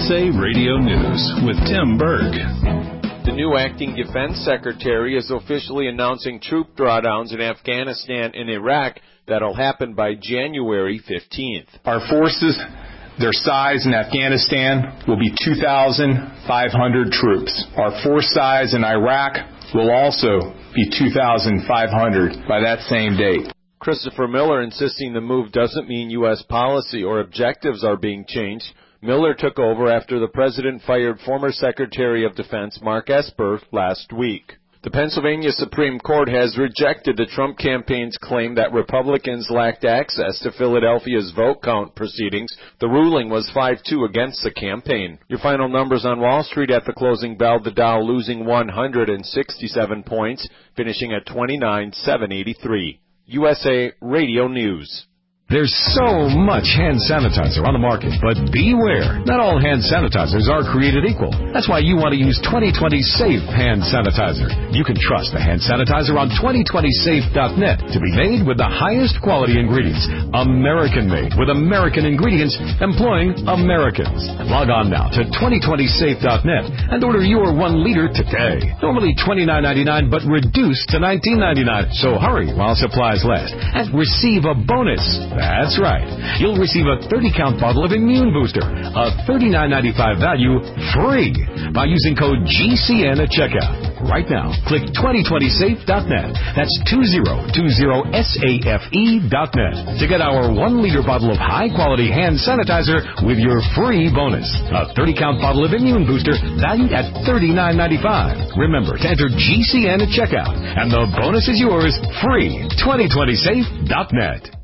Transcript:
USA Radio News with Tim Berg. The new acting defense secretary is officially announcing troop drawdowns in Afghanistan and Iraq that'll happen by January 15th. Our forces, their size in Afghanistan will be 2,500 troops. Our force size in Iraq will also be 2,500 by that same date. Christopher Miller insisting the move doesn't mean U.S. policy or objectives are being changed. Miller took over after the president fired former Secretary of Defense Mark Esper last week. The Pennsylvania Supreme Court has rejected the Trump campaign's claim that Republicans lacked access to Philadelphia's vote count proceedings. The ruling was 5-2 against the campaign. Your final numbers on Wall Street at the closing bell, the Dow losing 167 points, finishing at 29,783. USA Radio News. There's so much hand sanitizer on the market, but beware. Not all hand sanitizers are created equal. That's why you want to use 2020 Safe Hand Sanitizer. You can trust the hand sanitizer on 2020safe.net to be made with the highest quality ingredients. American-made with American ingredients employing Americans. Log on now to 2020safe.net and order your 1 liter today. Normally $29.99, but reduced to $19.99. So hurry while supplies last and receive a bonus. That's right. You'll receive a 30-count bottle of Immune Booster, a $39.95 value, free by using code GCN at checkout. Right now, click 2020safe.net. That's 2020safe.net to get our 1-liter bottle of high-quality hand sanitizer with your free bonus. A 30-count bottle of Immune Booster valued at $39.95. Remember to enter GCN at checkout, and the bonus is yours free. 2020safe.net.